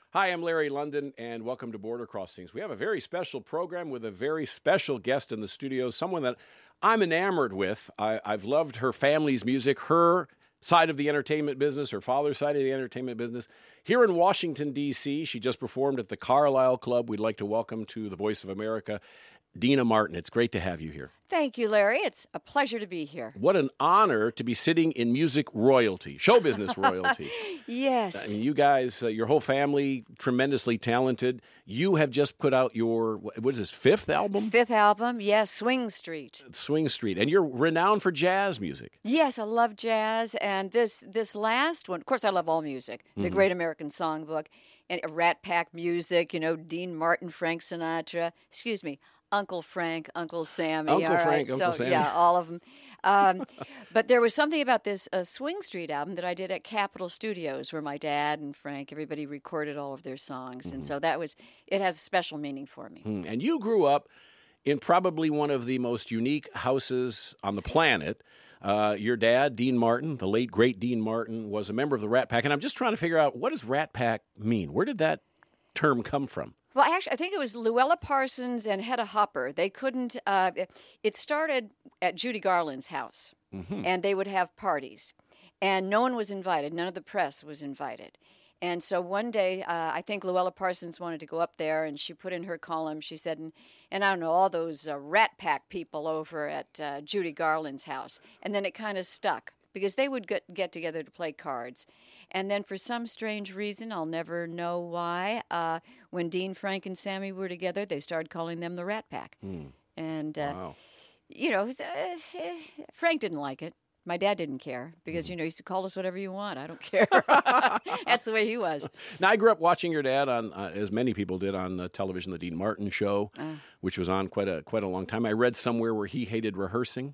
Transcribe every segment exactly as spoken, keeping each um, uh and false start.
Hi, I'm Larry London, and welcome to Border Crossings. We have a very special program with a very special guest in the studio, someone that I'm enamored with. I, I've loved her family's music, her side of the entertainment business, her father's side of the entertainment business. Here in Washington, D C, she just performed at the Carlisle Club. We'd like to welcome to the Voice of America, Deana Martin. It's great to have you here. Thank you, Larry. It's a pleasure to be here. What an honor to be sitting in music royalty, show business royalty. Yes. I mean, you guys, uh, your whole family, tremendously talented. You have just put out your, what is this, fifth album? Fifth album, yes, Swing Street. Swing Street. And you're renowned for jazz music. Yes, I love jazz. And this this last one, of course, I love all music. The mm-hmm. Great American Songbook, and Rat Pack music, you know, Dean Martin, Frank Sinatra, excuse me, Uncle Frank, Uncle Sammy. Uncle all Frank, right. Uncle so, Sammy. Yeah, all of them. Um, but there was something about this uh, Swing Street album that I did at Capitol Studios, where my dad and Frank, everybody recorded all of their songs. Mm-hmm. And so that was, it has a special meaning for me. Mm. And you grew up in probably one of the most unique houses on the planet. Uh, your dad, Dean Martin, the late, great Dean Martin, was a member of the Rat Pack. And I'm just trying to figure out, what does Rat Pack mean? Where did that term come from? Well, actually, I think it was Luella Parsons and Hedda Hopper. They couldn't, uh, it started at Judy Garland's house, mm-hmm. and they would have parties. And no one was invited. None of the press was invited. And so one day, uh, I think Luella Parsons wanted to go up there, and she put in her column, she said, and, and I don't know, all those uh, Rat Pack people over at uh, Judy Garland's house. And then it kind of stuck, because they would get, get together to play cards. And then for some strange reason, I'll never know why, uh, when Dean, Frank, and Sammy were together, they started calling them the Rat Pack. Mm. And, uh, wow. you know, uh, Frank didn't like it. My dad didn't care because, mm. you know, he used to call us whatever you want. I don't care. That's the way he was. Now, I grew up watching your dad on, uh, as many people did, on uh, television, the Dean Martin Show, uh. which was on quite a quite a long time. I read somewhere where he hated rehearsing.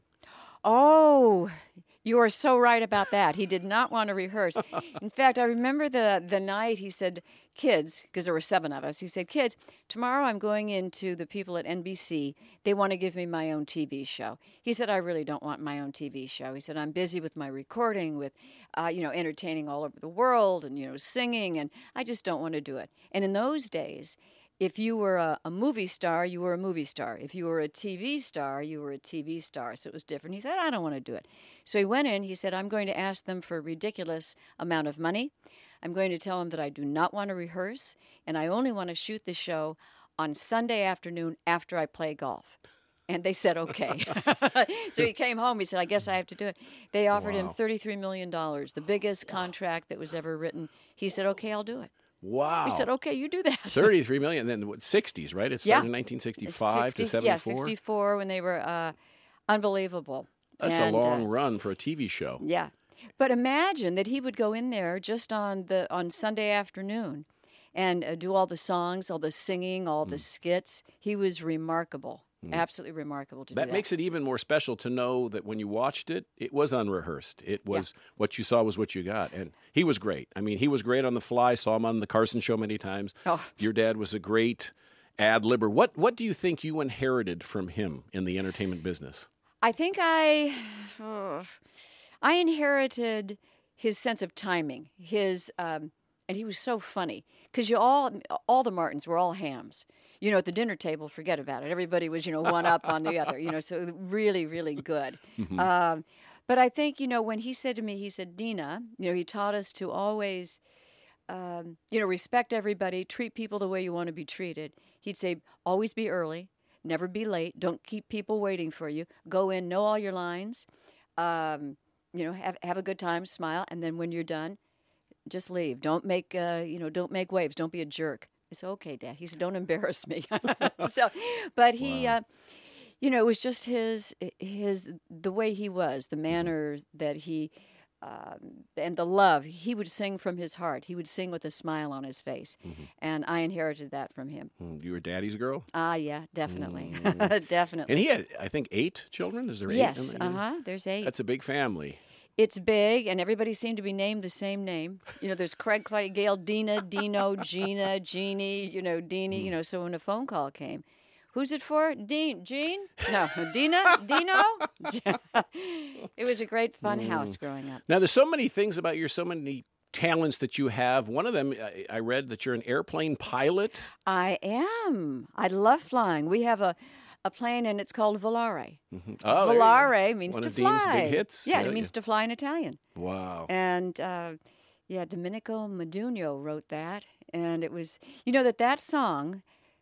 Oh, you are so right about that. He did not want to rehearse. In fact, I remember the, the night he said, kids, because there were seven of us, he said, kids, tomorrow I'm going into the people at N B C. They want to give me my own T V show. He said, I really don't want my own T V show. He said, I'm busy with my recording, with, uh, you know, entertaining all over the world and, you know, singing, and I just don't want to do it. And in those days, if you were a, a movie star, you were a movie star. If you were a T V star, you were a T V star. So it was different. He said, I don't want to do it. So he went in. He said, I'm going to ask them for a ridiculous amount of money. I'm going to tell them that I do not want to rehearse, and I only want to shoot the show on Sunday afternoon after I play golf. And they said, okay. So he came home. He said, I guess I have to do it. They offered wow. him thirty-three million dollars, the biggest wow. contract that was ever written. He said, okay, I'll do it. Wow. We said, okay, you do that. thirty-three million dollars, and then what, sixties, right? It started yeah. in nineteen sixty-five sixty, to seventy-four? Yeah, sixty-four, when they were uh, unbelievable. That's and, a long uh, run for a T V show. Yeah. But imagine that he would go in there just on the on Sunday afternoon and uh, do all the songs, all the singing, all mm. the skits. He was remarkable. Mm. Absolutely remarkable to that do that. Makes it even more special to know that when you watched it, it was unrehearsed. It was yeah. what you saw was what you got. And he was great. I mean, he was great on the fly. Saw him on the Carson Show many times. Oh. Your dad was a great ad-libber. What, what do you think you inherited from him in the entertainment business? I think I, oh, I inherited his sense of timing, his... Um, And he was so funny because you all, all the Martins were all hams. You know, at the dinner table, forget about it. Everybody was, you know, one up on the other. You know, so really, really good. Mm-hmm. Um, but I think, you know, when he said to me, he said, Deana, you know, he taught us to always, um, you know, respect everybody, treat people the way you want to be treated. He'd say, always be early, never be late. Don't keep people waiting for you. Go in, know all your lines. Um, you know, have have a good time, smile, and then when you're done, just leave. Don't make, uh, you know, don't make waves. Don't be a jerk. I said, okay, Dad. He said, don't embarrass me. so, but he, wow. uh, you know, it was just his, his, the way he was, the manner mm-hmm. that he, um, and the love. He would sing from his heart. He would sing with a smile on his face. Mm-hmm. And I inherited that from him. You were daddy's girl? Ah, uh, yeah, definitely. Mm. definitely. And he had, I think, eight children? Is there eight? Yes, uh-huh. There's eight. That's a big family. It's big, and everybody seemed to be named the same name. You know, there's Craig, Clay, Gail, Deana, Dino, Gina, Jeannie, you know, Deanie, mm. you know, so when a phone call came, who's it for? Dean, Jean? No, Deana, Dino? It was a great fun mm. house growing up. Now, there's so many things about your, so many talents that you have. One of them, I, I read that you're an airplane pilot. I am. I love flying. We have a, a plane, and it's called Volare. Mm-hmm. Oh, there you Volare go. means One to of Dean's fly. big hits. Yeah, Yeah, it means yeah. to fly in Italian. Wow. And uh, yeah, Domenico Modugno wrote that, and it was, you know, that that song,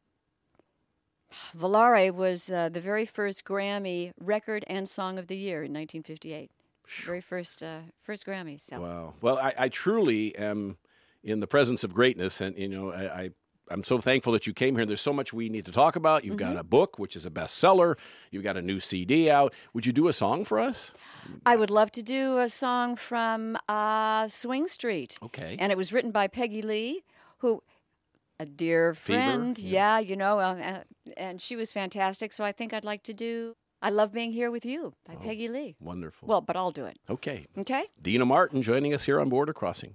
Volare, was uh, the very first Grammy record and song of the year in nineteen fifty-eight. Very first, uh, first Grammy. So. Wow. Well, I, I truly am in the presence of greatness, and you know, I, I I'm so thankful that you came here. There's so much we need to talk about. You've Mm-hmm. got a book, which is a bestseller. You've got a new C D out. Would you do a song for us? I would love to do a song from uh, Swing Street. Okay. And it was written by Peggy Lee, who, a dear Fever, friend. yeah. Yeah, you know, uh, uh, and she was fantastic. So I think I'd like to do I Love Being Here With You by Oh. Peggy Lee. Wonderful. Well, but I'll do it. Okay. Okay? Deana Martin joining us here on Border Crossings.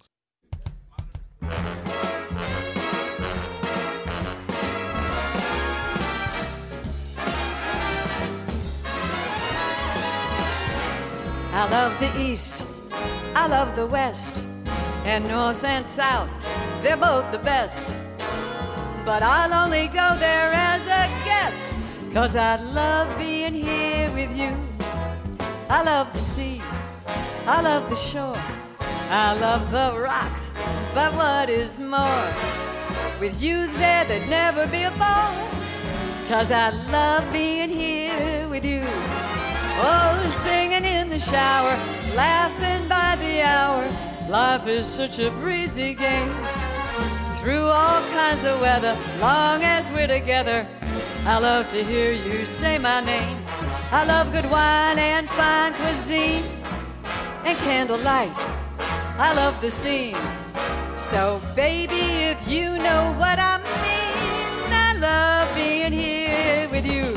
I love the East, I love the West, and North and South, they're both the best. But I'll only go there as a guest, 'cause I love being here with you. I love the sea, I love the shore, I love the rocks, but what is more, with you there there'd never be a bore, 'cause I love being here with you. Oh, singing in the shower, laughing by the hour. Life is such a breezy game. Through all kinds of weather, long as we're together, I love to hear you say my name. I love good wine and fine cuisine and candlelight. I love the scene. So, baby, if you know what I mean, I love being here with you.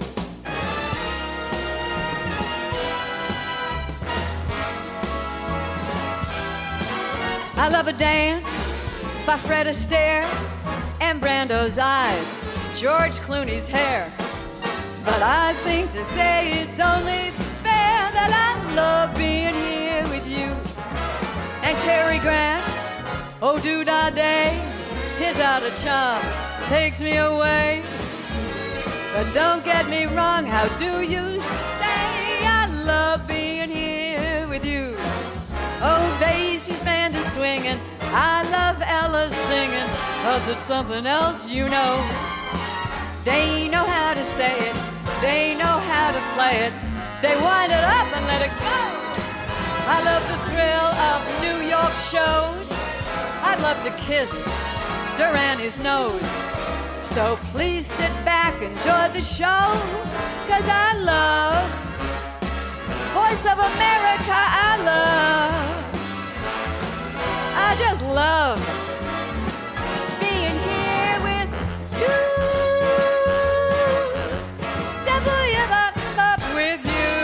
I love a dance by Fred Astaire and Brando's eyes, George Clooney's hair. But I think to say it's only fair that I love being here with you. And Cary Grant, oh do-da day, his out of charm takes me away. But don't get me wrong, how do you say I love being here with you? Oh, Basie's band is swinging, I love Ella singing, but there's something else you know. They know how to say it, they know how to play it, they wind it up and let it go. I love the thrill of New York shows, I'd love to kiss Durani's nose. So please sit back, enjoy the show, 'cause I love Voice of America, I love. I just love being here with you. W up, up with you.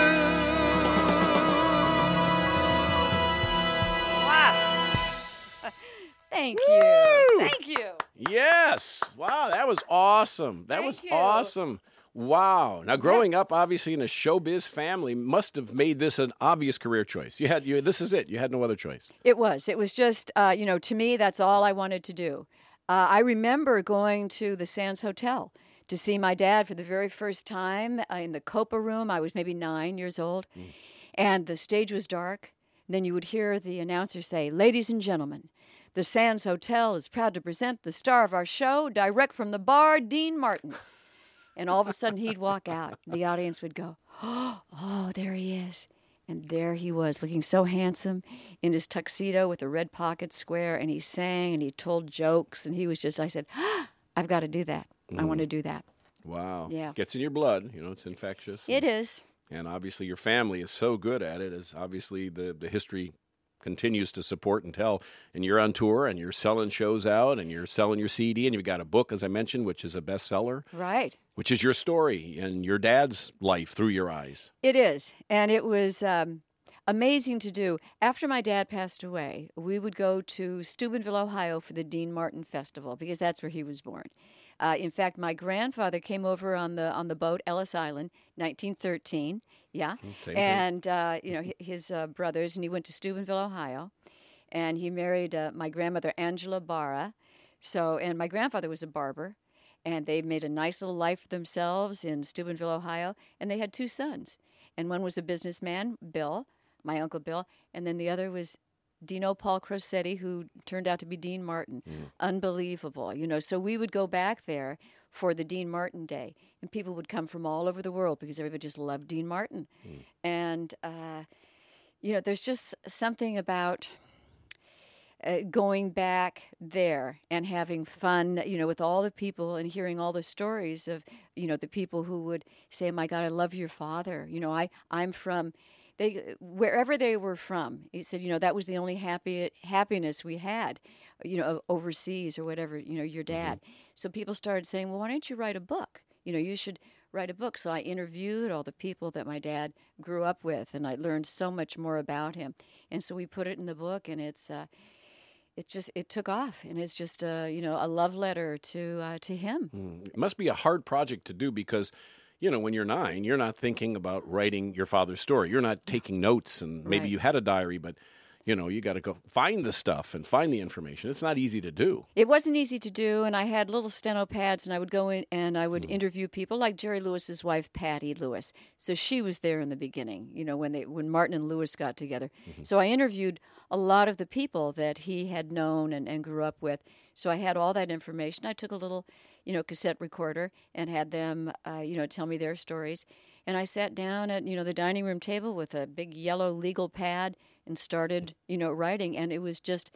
Wow. Thank you. Woo! Thank you. Yes. Wow, that was awesome. That Thank was you. awesome. Wow. Now, growing up, obviously, in a showbiz family must have made this an obvious career choice. You had, you, this is it. You had no other choice. It was. It was just, uh, you know, to me, that's all I wanted to do. Uh, I remember going to the Sands Hotel to see my dad for the very first time uh, in the Copa room. I was maybe nine years old, mm. and the stage was dark. Then you would hear the announcer say, "Ladies and gentlemen, the Sands Hotel is proud to present the star of our show, direct from the bar, Dean Martin." And all of a sudden, he'd walk out. The audience would go, "Oh, there he is." And there he was, looking so handsome in his tuxedo with a red pocket square. And he sang and he told jokes. And he was just, I said, ah, I've got to do that. Mm. I want to do that. Wow. Yeah. Gets in your blood. You know, it's infectious. It is. And obviously, your family is so good at it, as obviously the, the history continues to support and tell. And you're on tour and you're selling shows out and you're selling your C D and you've got a book, as I mentioned, which is a bestseller. Right. Which is your story and your dad's life through your eyes. It is. And it was um, amazing to do. After my dad passed away, we would go to Steubenville, Ohio for the Dean Martin Festival because that's where he was born. Uh, in fact, my grandfather came over on the on the boat, Ellis Island, nineteen thirteen. Yeah. Same and, uh, you know, his uh, brothers, and he went to Steubenville, Ohio. and he married uh, my grandmother, Angela Barra. So, and my grandfather was a barber, and they made a nice little life for themselves in Steubenville, Ohio, and they had two sons. And one was a businessman, Bill, my Uncle Bill, and then the other was Dino Paul Crosetti, who turned out to be Dean Martin. Mm. Unbelievable, you know. So we would go back there for the Dean Martin Day, and people would come from all over the world because everybody just loved Dean Martin. Mm. And, uh, you know, there's just something about uh, going back there and having fun, you know, with all the people and hearing all the stories of, you know, the people who would say, my God, I love your father. You know, I, I'm from... They, wherever they were from, he said, you know, that was the only happy happiness we had, you know, overseas or whatever, you know, your dad. Mm-hmm. So people started saying, well, why don't you write a book? You know, you should write a book. So I interviewed all the people that my dad grew up with, and I learned so much more about him. And so we put it in the book, and it's, uh, it just, it took off, and it's just, uh, you know, a love letter to, uh, to him. Mm. It must be a hard project to do because, you know, when you're nine, you're not thinking about writing your father's story. You're not taking notes, and maybe Right. you had a diary, but, you know, you got to go find the stuff and find the information. It's not easy to do. It wasn't easy to do, and I had little steno pads, and I would go in and I would mm. interview people like Jerry Lewis's wife, Patty Lewis. So she was there in the beginning, you know, when they when Martin and Lewis got together. Mm-hmm. So I interviewed a lot of the people that he had known and, and grew up with. So I had all that information. I took a little, you know, cassette recorder and had them, uh, you know, tell me their stories. And I sat down at, you know, the dining room table with a big yellow legal pad and started, you know, writing. And it was just,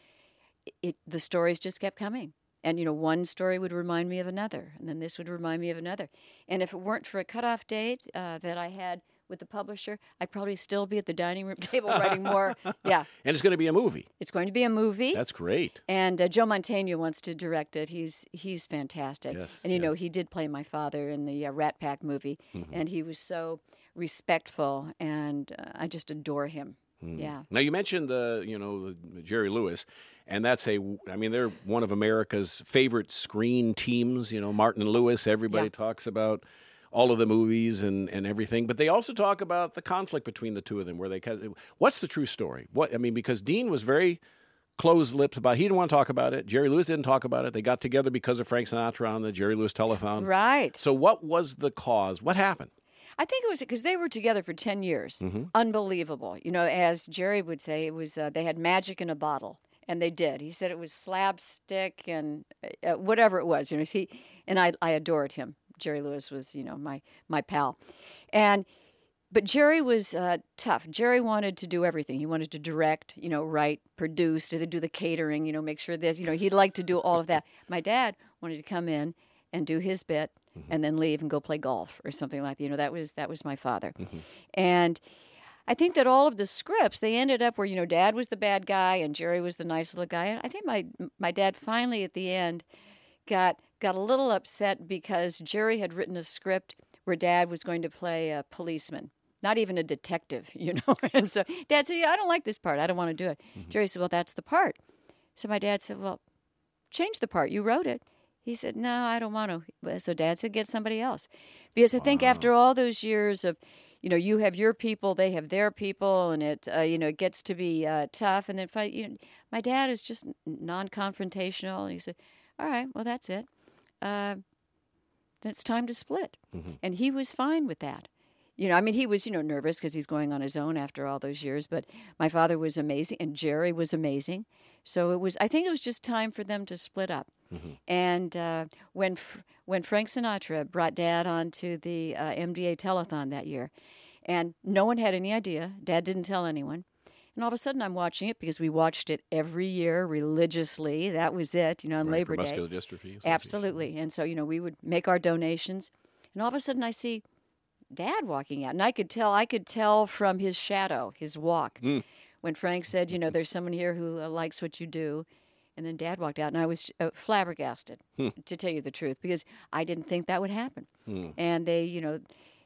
it the stories just kept coming. And, you know, one story would remind me of another, and then this would remind me of another. And if it weren't for a cutoff date uh, that I had with the publisher, I'd probably still be at the dining room table writing more. Yeah. And it's going to be a movie. It's going to be a movie. That's great. And uh, Joe Mantegna wants to direct it. He's he's fantastic. Yes, and, you yes. know, he did play my father in the uh, Rat Pack movie, mm-hmm. and he was so respectful, and uh, I just adore him. Mm. Yeah. Now, you mentioned, uh, you know, Jerry Lewis, and that's a, I mean, they're one of America's favorite screen teams, you know, Martin and Lewis. Everybody yeah. talks about all of the movies and, and everything, but they also talk about the conflict between the two of them, where they, what's the true story? What, I mean, because Dean was very closed lips about, he didn't want to talk about it. Jerry Lewis didn't talk about it. They got together because of Frank Sinatra on the Jerry Lewis telethon. Right. So what was the cause? What happened? I think it was because they were together for ten years. Mm-hmm. Unbelievable. You know, as Jerry would say, it was, uh, they had magic in a bottle. And they did. He said it was slapstick and uh, whatever it was. You know, he and I, I adored him. Jerry Lewis was, you know, my my pal, and but Jerry was uh, tough. Jerry wanted to do everything. He wanted to direct, you know, write, produce, to do the catering, you know, make sure this, you know, he'd like to do all of that. My dad wanted to come in and do his bit, mm-hmm. and then leave and go play golf or something like that. You know, that was that was my father, mm-hmm. and I think that all of the scripts, they ended up where, you know, Dad was the bad guy and Jerry was the nice little guy. And I think my my dad finally at the end got got a little upset because Jerry had written a script where Dad was going to play a policeman, not even a detective, you know. And so Dad said, yeah, I don't like this part. I don't want to do it. Mm-hmm. Jerry said, well, that's the part. So my dad said, well, change the part. You wrote it. He said, no, I don't want to. So Dad said, get somebody else. Because I wow. think after all those years of, you know, you have your people, they have their people, and it, uh, you know, it gets to be uh, tough. And then, you know, my dad is just non-confrontational. He said, all right, well, that's it. Uh, then it's time to split. Mm-hmm. And he was fine with that. You know, I mean, he was, you know, nervous because he's going on his own after all those years. But my father was amazing, and Jerry was amazing. So it was, I think it was just time for them to split up. Mm-hmm. And uh, when when Frank Sinatra brought Dad onto the uh, M D A telethon that year, and no one had any idea, Dad didn't tell anyone, and all of a sudden I'm watching it because we watched it every year religiously. That was it, you know, on right, Labor for Day. Muscular Dystrophy. Absolutely. And so, you know, we would make our donations, and all of a sudden I see Dad walking out, and I could tell, I could tell from his shadow, his walk, mm. when Frank said, you know, there's someone here who uh, likes what you do. And then Dad walked out, and I was uh, flabbergasted, hmm. to tell you the truth, because I didn't think that would happen. Hmm. And they, you know,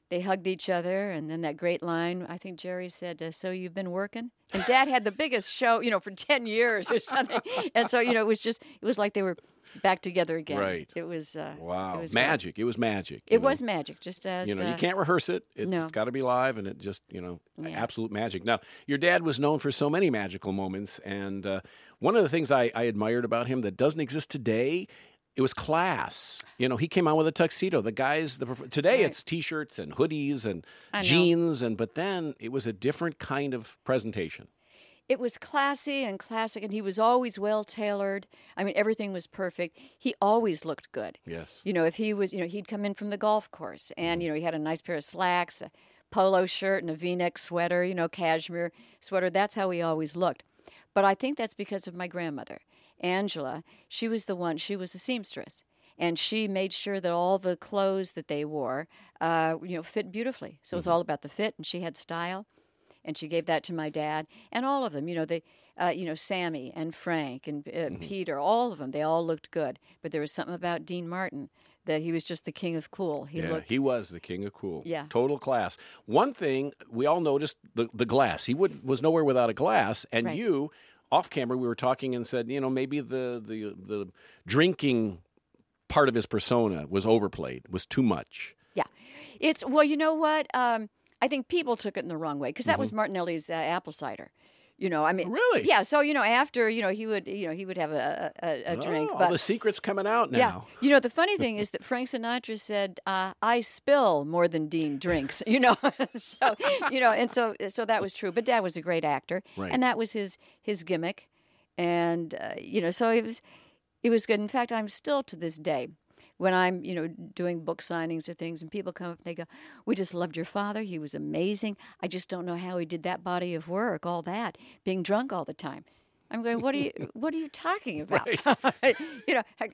they hugged each other, and then that great line, I think Jerry said, uh, so you've been working? And Dad had the biggest show, you know, for ten years or something. And so, you know, it was just, it was like they were back together again. Right. It was, uh, wow. It was magic. Great. It was magic. It know? was magic, just as... You know, uh, you can't rehearse it. It's, no. it's got to be live, and it just, you know, Yeah. absolute magic. Now, your dad was known for so many magical moments, and uh, one of the things I, I admired about him that doesn't exist today, it was class. You know, he came out with a tuxedo. The guys, the today Right. it's T-shirts and hoodies and I know. jeans, and but then it was a different kind of presentation. It was classy and classic, and he was always well-tailored. I mean, everything was perfect. He always looked good. Yes. You know, if he was, you know, he'd come in from the golf course, and, you know, he had a nice pair of slacks, a polo shirt, and a V-neck sweater, you know, cashmere sweater. That's how he always looked. But I think that's because of my grandmother, Angela. She was the one, she was a seamstress. And she made sure that all the clothes that they wore, uh, you know, fit beautifully. So it was all about the fit, and she had style. And she gave that to my dad, and all of them. You know, they, uh, you know, Sammy and Frank and uh, Mm-hmm. Peter, all of them. They all looked good. But there was something about Dean Martin that he was just the king of cool. He yeah, looked. he was the king of cool. Yeah. Total class. One thing we all noticed, the, the glass. He would, was nowhere without a glass, and Right. you, off camera, we were talking and said, you know, maybe the the the drinking part of his persona was overplayed, was too much. Yeah, it's well. You know what? Um, I think people took it in the wrong way because that Mm-hmm. was Martinelli's uh, apple cider. You know, I mean, Really? Yeah. So you know, after you know, he would you know he would have a a, a drink. Oh, but all the secrets coming out now. yeah, you know, the funny thing is that Frank Sinatra said, uh, "I spill more than Dean drinks." You know, so you know, and so so that was true. But Dad was a great actor, Right. and that was his his gimmick, and uh, you know, so it was it was good. In fact, I'm still to this day, when I'm, you know, doing book signings or things, and people come up and they go, "We just loved your father. He was amazing. I just don't know how he did that body of work, all that, being drunk all the time." I'm going, "What are you? What are you talking about?" you know. I,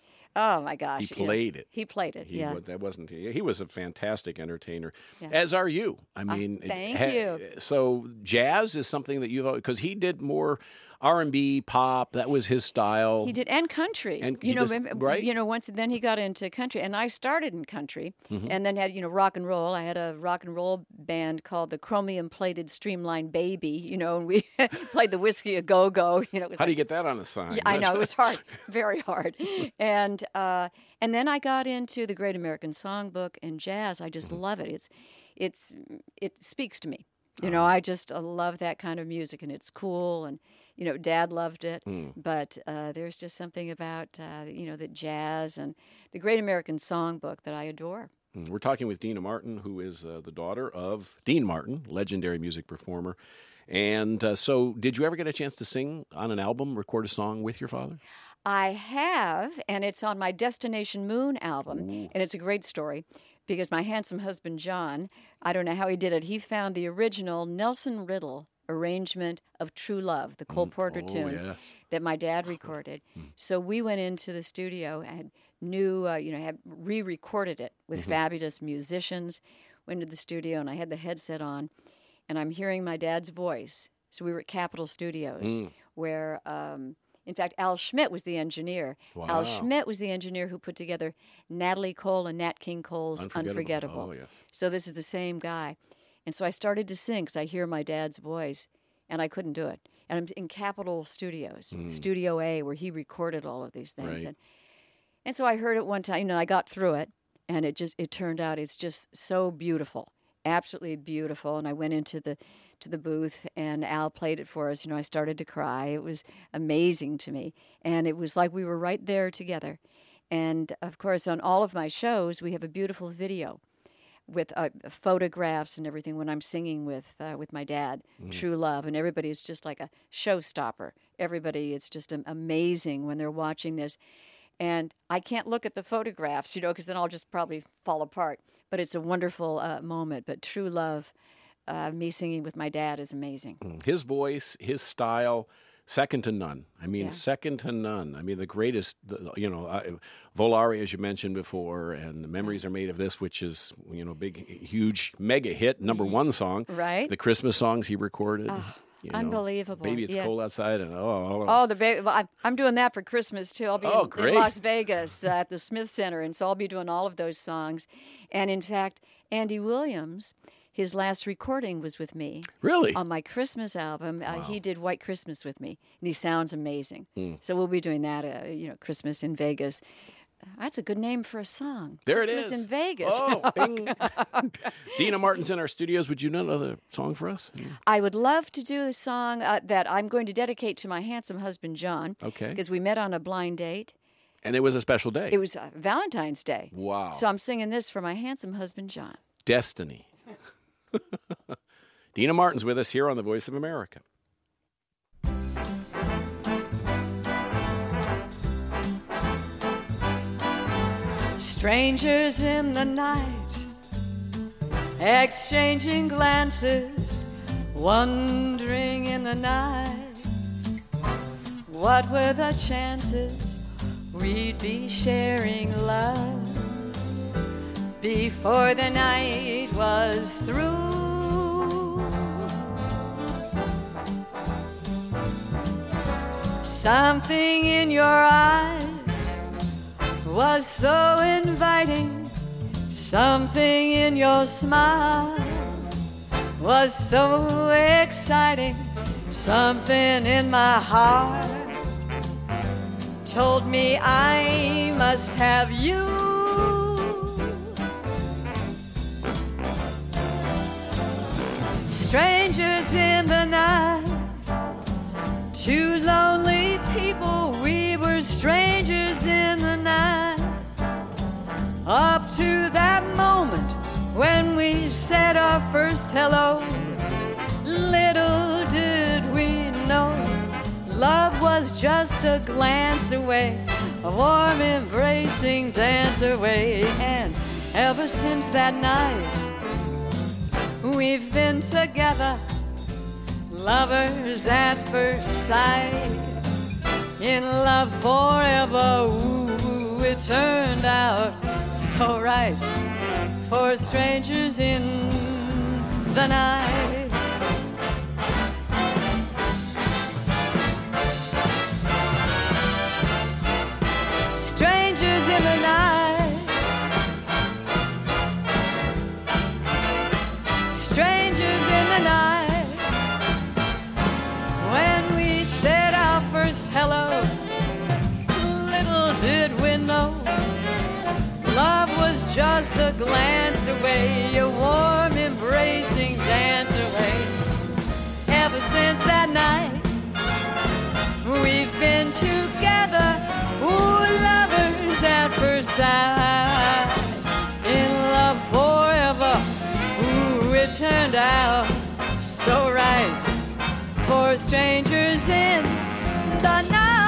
oh my gosh. He you know, played it. He played it. He, yeah. wa- that wasn't he. He was a fantastic entertainer, Yeah. as are you. I mean, it- thank ha- you. So jazz is something that you because he did more R and B, pop. That was his style. He did, and country. And you he know, does- rem- right? You know, once then he got into country, and I started in country, Mm-hmm. and then had you know rock and roll. I had a rock and roll band called the Chromium Plated Streamline Baby. You know, and we played the Whiskey a Go Go. You know, it was How do like, you get that on a sign? yeah, I know it was hard, very hard, and uh, and then I got into the Great American Songbook and jazz. I just love it. It's it's it speaks to me. You know, I just uh, love that kind of music, and it's cool. And you know, Dad loved it, but uh, there's just something about uh, you know the jazz and the Great American Songbook that I adore. Mm, We're talking with Dina Martin, who is uh, the daughter of Dean Martin, legendary music performer. And uh, so, did you ever get a chance to sing on an album, record a song with your father? I have, and it's on my Destination Moon album, and it's a great story because my handsome husband, John, I don't know how he did it, he found the original Nelson Riddle arrangement of True Love, the Cole Porter Oh, tune yes. that my dad recorded. So we went into the studio and knew, uh, you know, had re-recorded it with fabulous musicians, went to the studio, and I had the headset on, and I'm hearing my dad's voice. So we were at Capitol Studios, where... Um, In fact, Al Schmidt was the engineer. Wow. Al Schmidt was the engineer who put together Natalie Cole and Nat King Cole's Unforgettable. Unforgettable. Oh, yes. So this is the same guy. And so I started to sing because I hear my dad's voice, and I couldn't do it. And I'm in Capitol Studios, Studio A, where he recorded all of these things. Right. And, and so I heard it one time, you know, I got through it, and it just, it turned out it's just so beautiful, absolutely beautiful. And I went into the to the booth, and Al played it for us. You know, I started to cry. It was amazing to me. And it was like we were right there together. And, of course, on all of my shows, we have a beautiful video with uh, photographs and everything when I'm singing with uh, with my dad, True Love. And everybody is just like a showstopper. Everybody, it's just um, amazing when they're watching this. And I can't look at the photographs, you know, because then I'll just probably fall apart. But it's a wonderful uh, moment. But True Love, uh, me singing with my dad is amazing. His voice, his style, second to none. I mean, Yeah. second to none. I mean, the greatest, the- you know, uh, Volare, as you mentioned before, and the Memories Are Made of This, which is, you know, big, huge, mega hit, number one song. Right? The Christmas songs he recorded. You know, Unbelievable. Baby, it's yeah. cold outside, and oh, Oh, the baby! Well, I'm, I'm doing that for Christmas too. I'll be Oh, in, great. in Las Vegas uh, at the Smith Center, and so I'll be doing all of those songs. And in fact, Andy Williams, his last recording was with me really? on my Christmas album. Uh, he did White Christmas with me, and he sounds amazing. Hmm. So we'll be doing that. Uh, you know, Christmas in Vegas. That's a good name for a song. There Christmas it is. in Vegas. Oh, bing. Dina Martin's in our studios. Would you know another song for us? I would love to do a song uh, that I'm going to dedicate to my handsome husband, John. Okay. Because we met on a blind date. And it was a special day. It was uh, Valentine's Day. Wow. So I'm singing this for my handsome husband, John. Destiny. Dina Martin's with us here on The Voice of America. Strangers in the night, exchanging glances, wondering in the night, what were the chances we'd be sharing love before the night was through. Something in your eyes was so inviting, something in your smile was so exciting, something in my heart told me I must have you. Strangers in the night, two lonely people, we were strangers in the night. Up to that moment when we said our first hello, little did we know love was just a glance away, a warm embracing dance away. And ever since that night, we've been together, lovers at first sight, in love forever. Ooh, it turned out so right for strangers in the night. Strangers in the night, strangers in the night, when we said our first hello, little did we know love was just a glance away, a warm embracing dance away. Ever since that night, we've been together, ooh, lovers at first sight, in love forever. Ooh, it turned out so right for strangers in the night.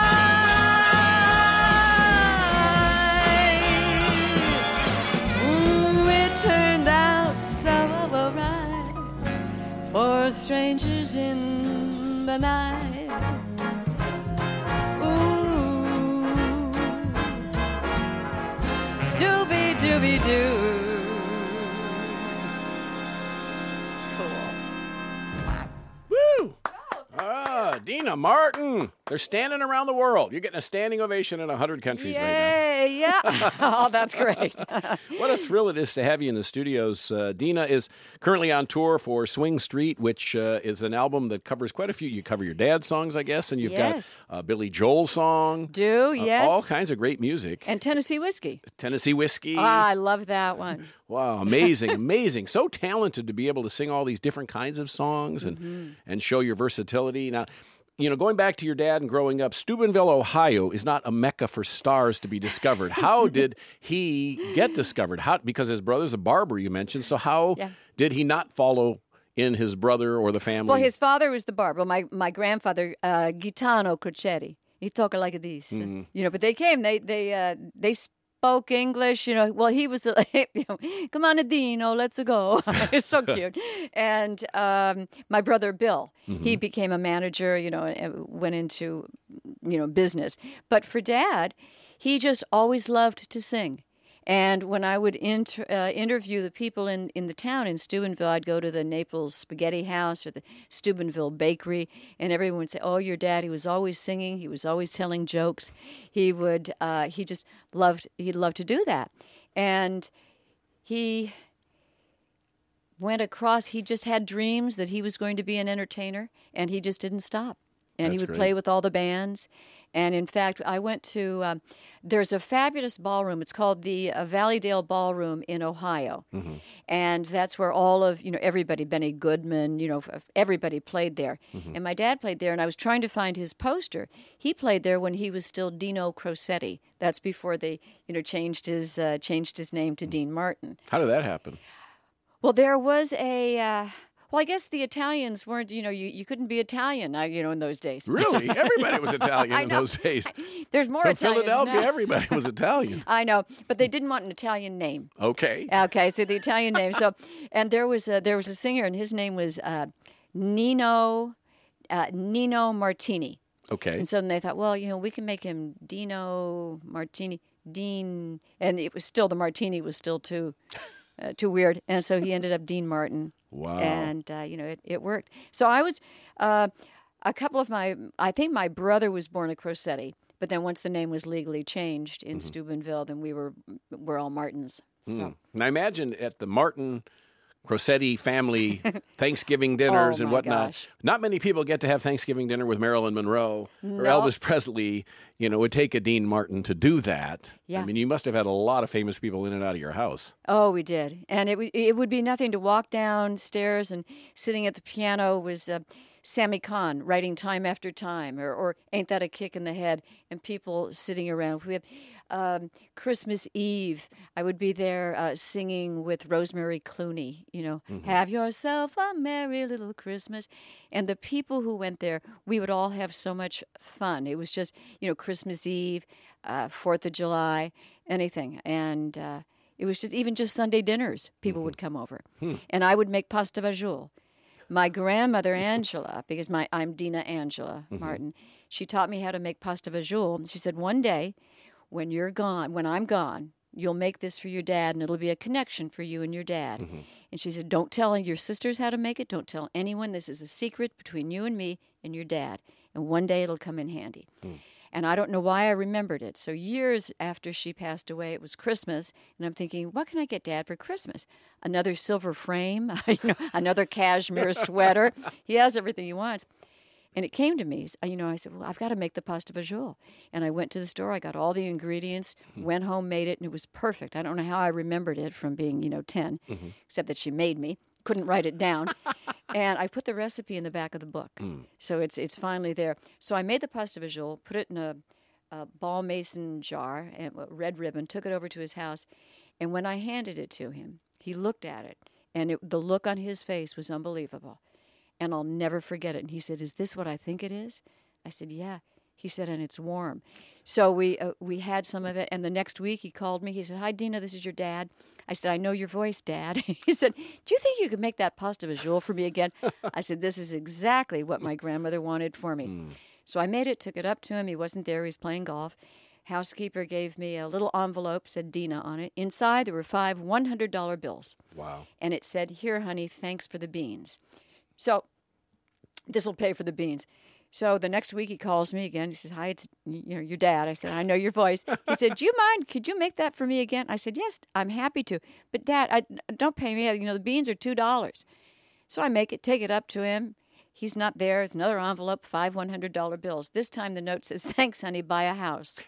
Ooh, it turned out so right for strangers in the night. Doobie doobie doo. Woo! Ah, Dina Martin. They're standing around the world. You're getting a standing ovation in one hundred countries right Yay, yeah. Oh, that's great. now. What a thrill it is to have you in the studios. Uh, Dina is currently on tour for Swing Street, which uh, is an album that covers quite a few. You cover your dad's songs, I guess, and you've Yes. got a Billy Joel song. Do, uh, yes. all kinds of great music. And Tennessee Whiskey. Tennessee Whiskey. Ah, I love that one. Wow, amazing, amazing. So talented to be able to sing all these different kinds of songs and, Mm-hmm. and show your versatility. Now, you know, going back to your dad and growing up, Steubenville, Ohio is not a mecca for stars to be discovered. How did he get discovered? How, because his brother's a barber, you mentioned. So how Yeah. did he not follow in his brother or the family? Well, his father was the barber. My my grandfather, uh, Gitano Crocieri. He talked like this, Mm-hmm. you know. But they came. They they uh, they spoke English. You know. Well, he was the, you know, come on, Dino, let's go. It's so cute. And um, my brother Bill, Mm-hmm. he became a manager. You know, and went into you know business. But for Dad, he just always loved to sing. And when I would inter, uh, interview the people in, in the town in Steubenville, I'd go to the Naples Spaghetti House or the Steubenville Bakery, and everyone would say, "Oh, your dad, he was always singing. He was always telling jokes. He would, uh, he just loved, he loved to do that." And he went across, he just had dreams that he was going to be an entertainer, and he just didn't stop. And That's he would great. play with all the bands. And in fact, I went to, um, there's a fabulous ballroom. It's called the uh, Valleydale Ballroom in Ohio. Mm-hmm. And that's where all of, you know, everybody, Benny Goodman, you know, f- everybody played there. Mm-hmm. And my dad played there, and I was trying to find his poster. He played there when he was still Dino Crosetti. That's before they, you know, changed his, uh, changed his name to Dean Martin. How did that happen? Well, there was a... Uh, Well, I guess the Italians weren't, you know, you, you couldn't be Italian, uh, you know, in those days. Really? Everybody was Italian I in know. those days. There's more From Italians Philadelphia, now. everybody was Italian. I know, but they didn't want an Italian name. Okay. Okay, so the Italian name. So, and there was a, there was a singer, and his name was uh, Nino uh, Nino Martini. Okay. And so then they thought, well, you know, we can make him Dino Martini, Dean, and it was still the Martini was still too uh, too weird, and so he ended up Dean Martin. Wow. And, uh, you know, it, it worked. So I was, uh, a couple of my, I think my brother was born a Crosetti, but then once the name was legally changed in Mm-hmm. Steubenville, then we were, we're all Martins. So. Mm. Now imagine at the Martin Crosetti family Thanksgiving dinners Oh, and my whatnot. gosh. Not many people get to have Thanksgiving dinner with Marilyn Monroe or No. Elvis Presley. You know, it would take a Dean Martin to do that. Yeah. I mean, you must have had a lot of famous people in and out of your house. Oh, we did. And it, w- it would be nothing to walk downstairs, and sitting at the piano was uh, Sammy Kahn writing Time After Time, or, or Ain't That a Kick in the Head, and people sitting around. We have um, Christmas Eve. I would be there uh, singing with Rosemary Clooney, you know, Have Yourself a Merry Little Christmas. And the people who went there, we would all have so much fun. It was just, you know, Christmas Eve, uh, Fourth of July, anything. And uh, it was just, even just Sunday dinners, people would come over. And I would make pasta fagioli. My grandmother Angela, because my I'm Dina Angela Martin, she taught me how to make pasta fagioli. She said, one day, when you're gone, when I'm gone, you'll make this for your dad, and it'll be a connection for you and your dad. Mm-hmm. And she said, don't tell your sisters how to make it. Don't tell anyone. This is a secret between you and me and your dad. And one day it'll come in handy. Mm. And I don't know why I remembered it. So years after she passed away, it was Christmas, and I'm thinking, what can I get Dad for Christmas? Another silver frame, you know, another cashmere sweater. He has everything he wants. And it came to me, you know, I said, well, I've got to make the pasta fagioli. And I went to the store, I got all the ingredients, went home, made it, and it was perfect. I don't know how I remembered it from being, you know, ten, Mm-hmm. except that she made me. Couldn't write it down. And I put the recipe in the back of the book. Mm. So it's it's finally there. So I made the pasta fagioli, put it in a, a ball mason jar, and a red ribbon, took it over to his house. And when I handed it to him, he looked at it, and it, the look on his face was unbelievable. And I'll never forget it. And he said, is this what I think it is? I said, yeah. He said, and it's warm. So we uh, we had some of it. And the next week he called me. He said, hi, Dina, this is your dad. I said, I know your voice, Dad. He said, do you think you could make that pasta fagioli for me again? I said, this is exactly what my grandmother wanted for me. Mm. So I made it, took it up to him. He wasn't there. He was playing golf. Housekeeper gave me a little envelope, said Dina on it. Inside, there were five one hundred dollar bills. Wow. And it said, here, honey, thanks for the beans. So this will pay for the beans. So the next week he calls me again. He says, hi, it's you know your dad. I said, I know your voice. He said, do you mind? Could you make that for me again? I said, yes, I'm happy to. But Dad, I, don't pay me. You know, the beans are two dollars. So I make it, take it up to him. He's not there. It's another envelope, five one hundred dollar bills. This time the note says, thanks, honey, buy a house.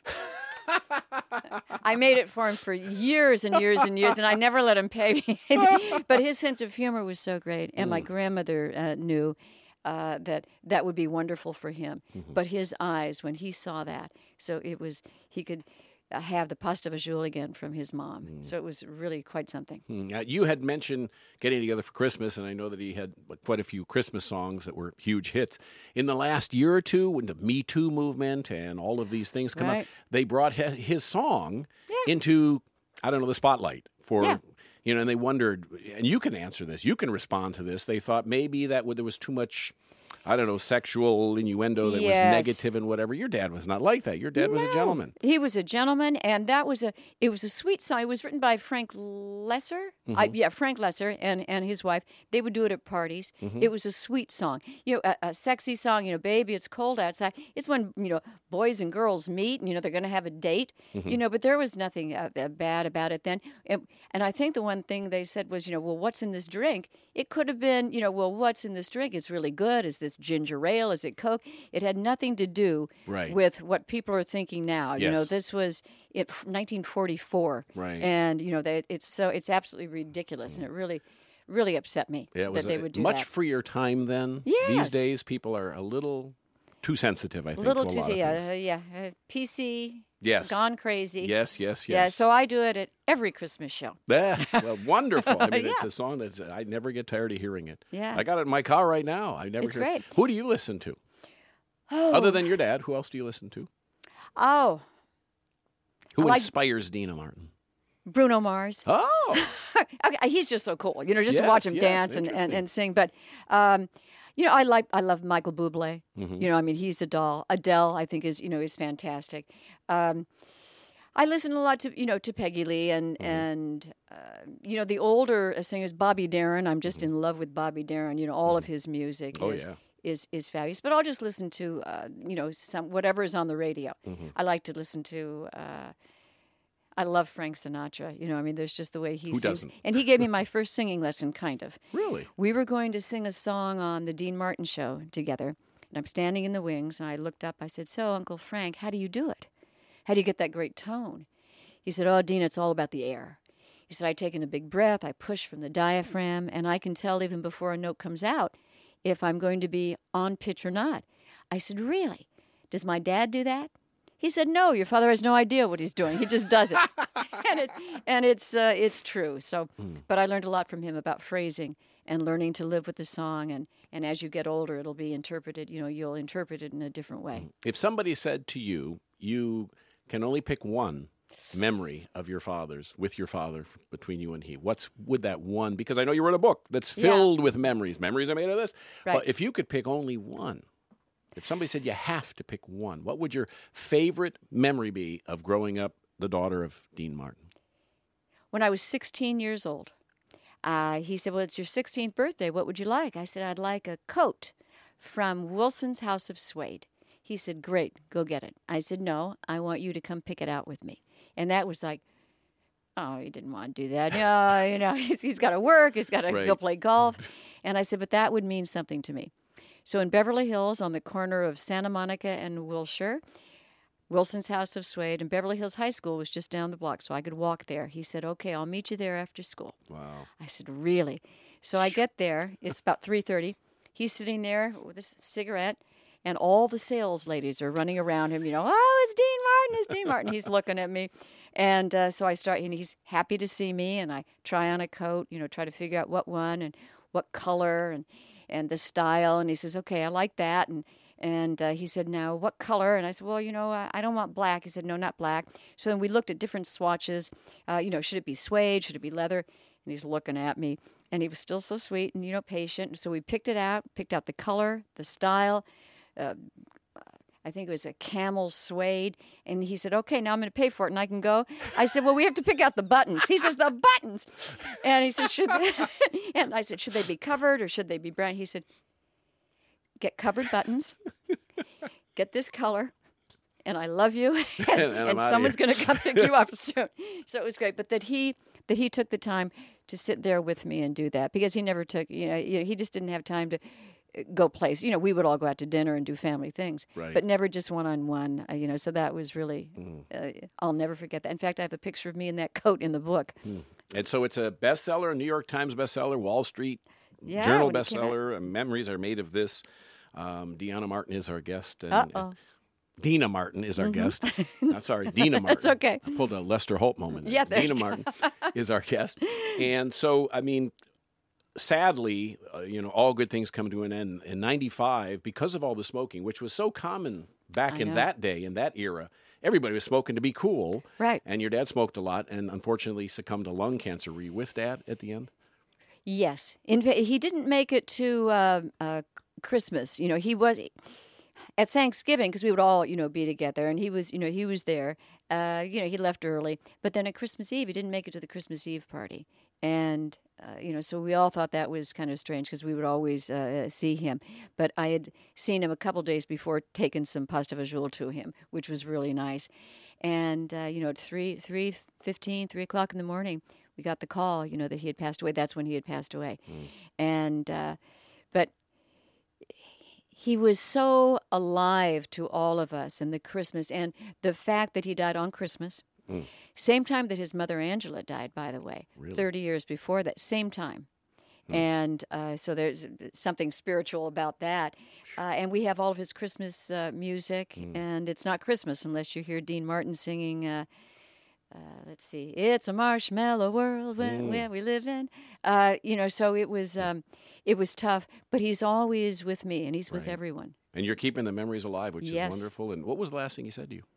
I made it for him for years and years and years, and I never let him pay me. But his sense of humor was so great. And my grandmother uh, knew uh, that that would be wonderful for him. Mm-hmm. But his eyes, when he saw that, so it was, he could uh, have the pasta fagioli again from his mom. Mm. So it was really quite something. Mm. Now, you had mentioned getting together for Christmas, and I know that he had quite a few Christmas songs that were huge hits. In the last year or two, when the Me Too movement and all of these things come right. up, they brought his song yeah. into, I don't know, the spotlight for... Yeah. You know, and they wondered, and you can answer this, you can respond to this. They thought maybe that there was too much I don't know, sexual innuendo that Yes. was negative and whatever. Your dad was not like that. Your dad was a No. gentleman. He was a gentleman, and that was a it was a sweet song. It was written by Frank Lesser. Mm-hmm. I, yeah, Frank Lesser and, and his wife. They would do it at parties. Mm-hmm. It was a sweet song. You know, a, a sexy song, you know, baby, it's cold outside. It's when, you know, boys and girls meet and, you know, they're going to have a date, Mm-hmm. you know, but there was nothing uh, uh, bad about it then. And, and I think the one thing they said was, you know, well, what's in this drink? It could have been, you know, well, what's in this drink? It's really good. Is this ginger ale? Is it Coke? It had nothing to do Right. with what people are thinking now. You know, Yes. this was it, nineteen forty-four. Right. And, you know, they, it's so, it's absolutely ridiculous. And it really, really upset me Yeah, it was that they a would do much that. freer time then. These Yes. days, people are a little too sensitive, I A think, little to a too, lot of yeah, things. uh, yeah. Uh, P C, Yes. gone crazy. Yes, yes, yes. Yeah, so I do it at every Christmas show. Yeah, well, wonderful. I mean, it's Yeah. a song that I never get tired of hearing it. Yeah. I got it in my car right now. I never It's hear it. great. Who do you listen to? Oh, Other than your dad, who else do you listen to? oh, Who I like- inspires Dina Martin? Bruno Mars. Oh, Okay, he's just so cool. You know, just to Yes, watch him yes, dance and, and, interesting. and sing. But, um, you know, I like I love Michael Bublé. Mhm. You know, I mean, he's a doll. Adele, I think, is you know is fantastic. Um, I listen a lot to you know to Peggy Lee and Mm-hmm. and uh, you know the older singers, Bobby Darin. I'm just in love with Bobby Darin. You know, all of his music Mm-hmm. Oh, is yeah. is is fabulous. But I'll just listen to uh, you know some whatever is on the radio. Mm-hmm. I like to listen to. Uh, I love Frank Sinatra. You know, I mean, there's just the way he Who sings. doesn't? And he gave me my first singing lesson, kind of. really? We were going to sing a song on the Dean Martin show together. And I'm standing in the wings, and I looked up. I said, so, Uncle Frank, how do you do it? How do you get that great tone? He said, oh, Dean, it's all about the air. He said, I take in a big breath, I push from the diaphragm, and I can tell even before a note comes out if I'm going to be on pitch or not. I said, really? Does my dad do that? He said, no, your father has no idea what he's doing. He just does it. and it's, and it's, uh, it's true. So, but I learned a lot from him about phrasing and learning to live with the song. And, and as you get older, it'll be interpreted, you know, you'll interpret it in a different way. If somebody said to you, you can only pick one memory of your father's with your father between you and he, what's would that one? Because I know you wrote a book that's Yeah. filled with memories. Memories are made of this. Right. But if you could pick only one, if somebody said you have to pick one, what would your favorite memory be of growing up the daughter of Dean Martin? When I was sixteen years old, uh, he said, well, it's your sixteenth birthday. What would you like? I said, I'd like a coat from Wilson's House of Suede. He said, great, go get it. I said, no, I want you to come pick it out with me. And that was like, oh, he didn't want to do that. No, you know, he's, he's got to work. He's got to Right. go play golf. And I said, but that would mean something to me. So in Beverly Hills, on the corner of Santa Monica and Wilshire, Wilson's House of Suede, and Beverly Hills High School was just down the block, so I could walk there. He said, okay, I'll meet you there after school. Wow. I said, really? So I get there. It's about three thirty. He's sitting there with a cigarette, and all the sales ladies are running around him. You know, oh, it's Dean Martin. It's Dean Martin. He's looking at me. And uh, so I start, and he's happy to see me, and I try on a coat, you know, try to figure out what one and what color and, and the style. And he says, okay, I like that. And And uh, he said, now, what color? And I said, well, you know, I, I don't want black. He said, no, not black. So then we looked at different swatches. Uh, you know, should it be suede? Should it be leather? And he's looking at me. And he was still so sweet and, you know, patient. So we picked it out, picked out the color, the style. Uh, I think it was a camel suede. And he said, okay, now I'm going to pay for it and I can go. I said, well, we have to pick out the buttons. He says, the buttons. And he said, should they? And I said, should they be covered or should they be brown? He said, get covered buttons, get this color, and I love you, and, And I'm and outta someone's here. going to come pick you up soon. So it was great. But that he that he took the time to sit there with me and do that, because he never took, you know, you know he just didn't have time to go place. You know, we would all go out to dinner and do family things, Right. but never just one-on-one, uh, you know, so that was really, Mm. uh, I'll never forget that. In fact, I have a picture of me in that coat in the book. And so it's a bestseller, a New York Times bestseller, Wall Street Yeah, Journal when it came out. bestseller. and Memories are made of this. Um, Deanna Martin is our guest. And, Uh-oh. and Dina Martin is our guest. Uh, sorry, Dina Martin. That's okay. I pulled a Lester Holt moment. there. Yeah, there Dina you go. Martin is our guest. And so, I mean, sadly, uh, you know, all good things come to an end. In ninety-five, because of all the smoking, which was so common back I in know. that day, in that era, everybody was smoking to be cool. Right. And your dad smoked a lot and unfortunately succumbed to lung cancer. Were you with Dad at the end? Yes. In, fa- he didn't make it to uh, uh, Christmas. You know, he was at Thanksgiving because we would all, you know, be together, and he was, you know, he was there. Uh, you know, he left early, but then at Christmas Eve, he didn't make it to the Christmas Eve party, and uh, you know, so we all thought that was kind of strange because we would always uh, see him. But I had seen him a couple days before, taking some pasta fagioli to him, which was really nice. And uh, you know, at three, three fifteen, three o'clock in the morning, we got the call, you know, that he had passed away. That's when he had passed away, mm. and uh, but. He was so alive to all of us in the Christmas, and the fact that he died on Christmas, mm. same time that his mother Angela died, by the way, really? thirty years before that, same time. Mm. And uh, so there's something spiritual about that. Uh, and we have all of his Christmas uh, music, mm. and it's not Christmas unless you hear Dean Martin singing, uh, uh, let's see, "It's a marshmallow world where, mm. where we live in." Uh, you know, so it was... Um, It was tough, but he's always with me, and he's with right. everyone. And you're keeping the memories alive, which yes. is wonderful. And what was the last thing he said to you?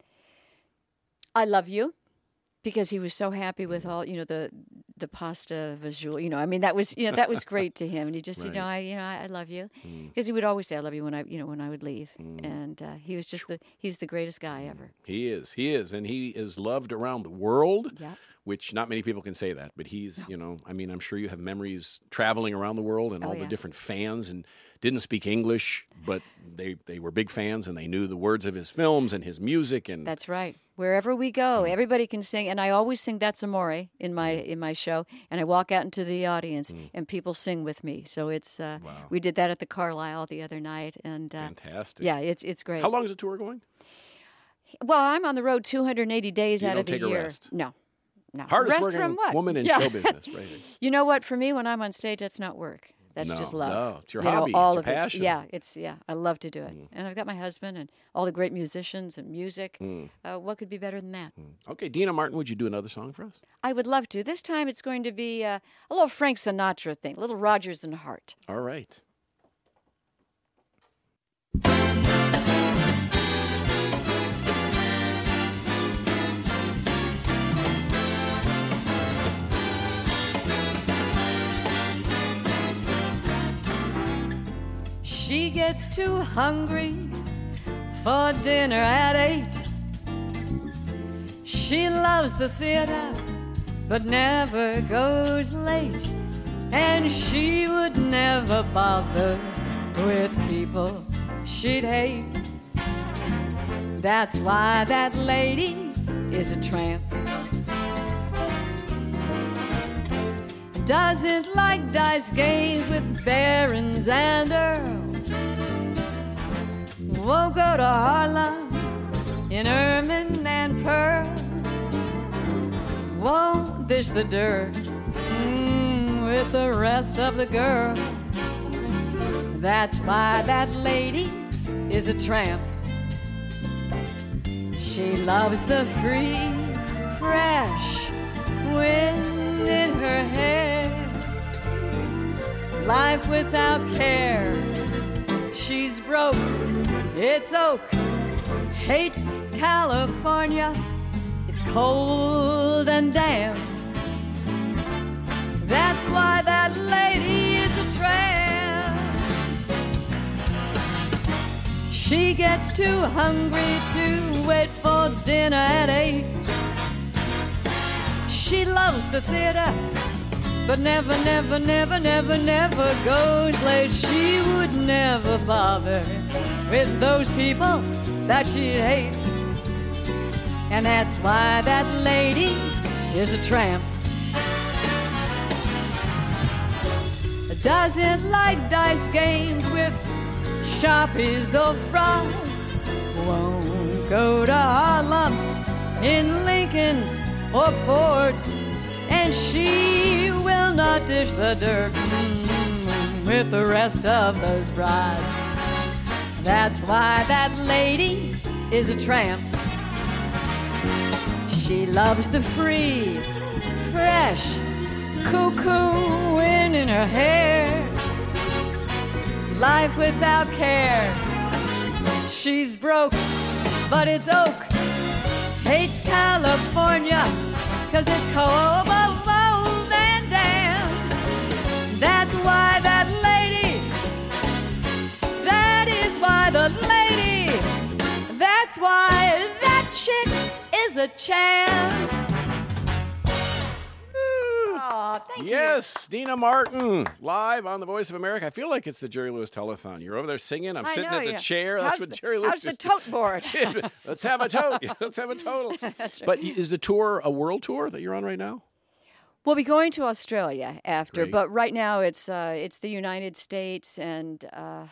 I love you, because he was so happy with all, you know, the the pasta fagioli. You know, I mean, that was, you know, that was great to him. And he just, right. you know, I, you know, I, I love you, because mm. he would always say, "I love you" when I, you know, when I would leave. Mm. And uh, he was just the, he's the greatest guy ever. He is, he is, and he is loved around the world. Yeah. Which not many people can say that, but he's, no. you know, I mean, I'm sure you have memories traveling around the world and oh, all yeah. the different fans, and didn't speak English, but they, they were big fans, and they knew the words of his films and his music. And that's right. Wherever we go, mm. everybody can sing, and I always sing "That's Amore" in my in my show, and I walk out into the audience, mm. and people sing with me. So it's uh, wow. we did that at the Carlisle the other night, and uh, fantastic. Yeah, it's it's great. How long is the tour going? Well, I'm on the road two hundred eighty days you out don't of the take year. A rest. No. No. Hardest Rest working from what? woman in yeah. show business, right? You know what? For me, when I'm on stage, that's not work. That's no, just love. No, it's your you hobby. Know, all it's your of passion. It. Yeah, it's yeah. I love to do it, mm. and I've got my husband and all the great musicians and music. Mm. Uh, what could be better than that? Mm. Okay, Deana Martin, would you do another song for us? I would love to. This time, it's going to be uh, a little Frank Sinatra thing, a little Rodgers and Hart. All right. She gets too hungry for dinner at eight. She loves the theater, but never goes late. And she would never bother with people she'd hate. That's why that lady is a tramp. Doesn't like dice games with barons and earls. Won't go to Harlem in ermine and pearls. Won't dish the dirt mm, with the rest of the girls. That's why that lady is a tramp. She loves the free, fresh wind in her hair. Life without care. She's broke, it's oak. Hates California, it's cold and damp. That's why that lady is a tramp. She gets too hungry to wait for dinner at eight. She loves the theater, but never, never, never, never, never goes late. She would never bother with those people that she'd hate. And that's why that lady is a tramp. Doesn't like dice games with Sharpies or frogs. Won't go to Harlem in Lincolns or Fords. And she will not dish the dirt mm, with the rest of those brides. That's why that lady is a tramp. She loves the free, fresh, cuckoo wind in her hair. Life without care. She's broke, but it's oak. Hates California, 'cause it's cold and damp. That's why that lady why that chick is a champ. Oh, thank Yes, Deana Martin, live on the Voice of America. I feel like it's the Jerry Lewis Telethon. You're over there singing. I'm I sitting know, at the yeah. chair. That's How's what the, Jerry Lewis How's the just tote board? Let's have a tote. Let's have a total. That's right. But is the tour a world tour that you're on right now? We'll be going to Australia after, Great. but right now it's uh, it's the United States, and uh,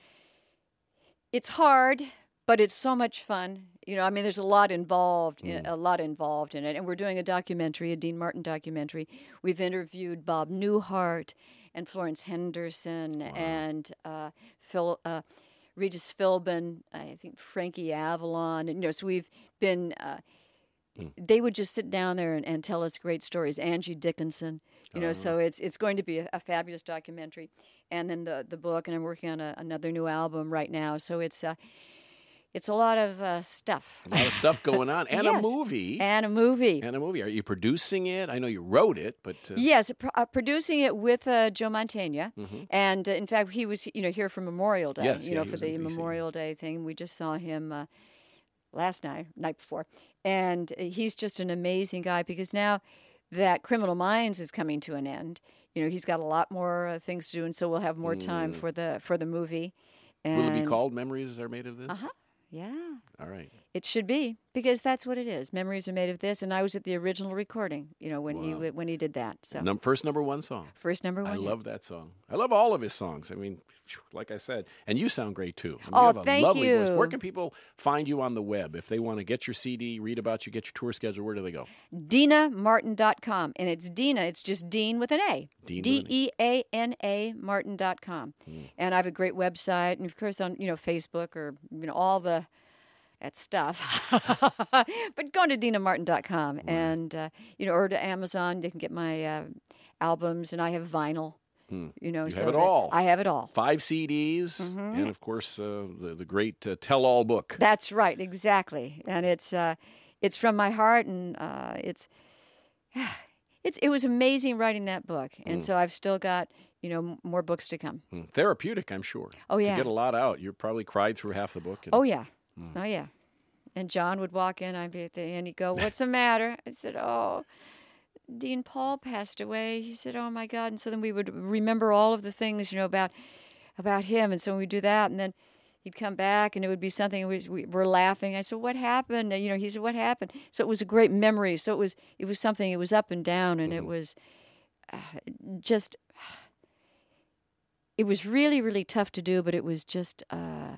it's hard, but it's so much fun. You know, I mean, there's a lot involved, in, a lot involved in it, and we're doing a documentary, a Dean Martin documentary. We've interviewed Bob Newhart and Florence Henderson and uh, Phil, uh, Regis Philbin, I think Frankie Avalon, and you know, so we've been. Uh, They would just sit down there and, and tell us great stories. Angie Dickinson, you know. So it's it's going to be a, a fabulous documentary, and then the the book. And I'm working on a, another new album right now. So it's uh, it's a lot of uh, stuff. A lot of stuff going on, and Yes. a movie. And a movie. And a movie. Are you producing it? I know you wrote it, but uh, Yes, pr- uh, producing it with uh, Joe Mantegna, Mhm. and uh, in fact, he was you know here for Memorial Day. Yes, you yeah, know he for was in the D C. Memorial Day thing. We just saw him uh, last night, night before, and uh, he's just an amazing guy because now that Criminal Minds is coming to an end, you know he's got a lot more uh, things to do, and so we'll have more time Mm. for the for the movie. And, will it be called Memories Are Made of This? Uh huh. Yeah. All right. It should be because that's what it is. Memories are made of this, and I was at the original recording. You know when he Wow. when he did that. So Num- first number one song. first number one. I hit. love that song. I love all of his songs. I mean, phew, like I said, and you sound great too. I mean, Oh, you have a thank lovely voice. you. Where can people find you on the web if they want to get your C D, read about you, get your tour schedule? Where do they go? Deana Martin dot com. And it's Deana, it's just Dean with an A. Dean with D an A. E A N A Martin dot com. And I have a great website, and of course on, you know, Facebook or, you know, all the that stuff. But go to Deana Martin dot com and, uh, you know, or to Amazon. You can get my uh, albums, and I have vinyl. Hmm. You know, You so have it that- all. I have it all. Five C Ds, Mm-hmm. and of course uh, the the great uh, tell-all book. That's right, exactly. And it's uh, it's from my heart, and uh, it's it's it was amazing writing that book, and Mm. so I've still got you know m- more books to come. Hmm. Therapeutic, I'm sure. Oh, yeah. To get a lot out, you probably cried through half the book. And, Oh yeah, oh yeah. And John would walk in, I'd be at the end, he'd go, "What's the matter?" I said, "Oh, Dean Paul passed away." He said, "Oh my God!" And so then we would remember all of the things you know about about him, and so we'd do that, and then he'd come back, and it would be something we, we were laughing. I said, "What happened?" And, you know, he said, "What happened?" So it was a great memory. So it was it was something. It was up and down, and it was uh, just. It was really really tough to do, but it was just. Uh,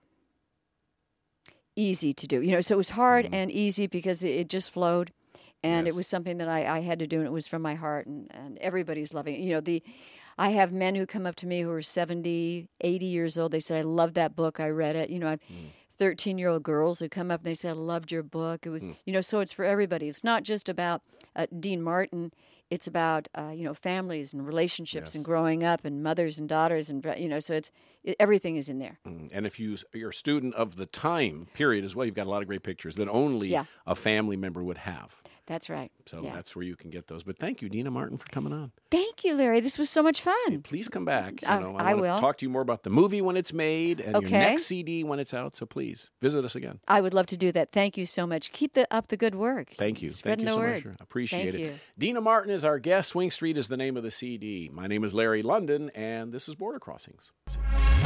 easy to do, you know. So it was hard Mm-hmm. and easy because it, it just flowed, and Yes. it was something that I, I had to do, and it was from my heart, and, and everybody's loving it. You know, the I have men who come up to me who are seventy, eighty years old. They said, "I love that book. I read it." You know, I've thirteen-year-old girls who come up and they say, "I loved your book." It was, you know, so it's for everybody. It's not just about uh, Dean Martin. It's about uh, you know families and relationships Yes. and growing up and mothers and daughters and you know. So it's it, everything is in there. Mm. And if you, you're a student of the time period as well, you've got a lot of great pictures that only Yeah. a family member would have. That's right. So Yeah. that's where you can get those. But thank you, Deana Martin, for coming on. Thank you, Larry. This was so much Hey, fun. please come back. You Uh, know, I want will. to talk to you more about the movie when it's made and your Okay. next C D when it's out. So please visit us again. I would love to do that. Thank you so much. Keep the, up the good work. Thank you. Spreading Thank you the so word. much. I appreciate Thank it. you. Deana Martin is our guest. Swing Street is the name of the C D. My name is Larry London, and this is Border Crossings.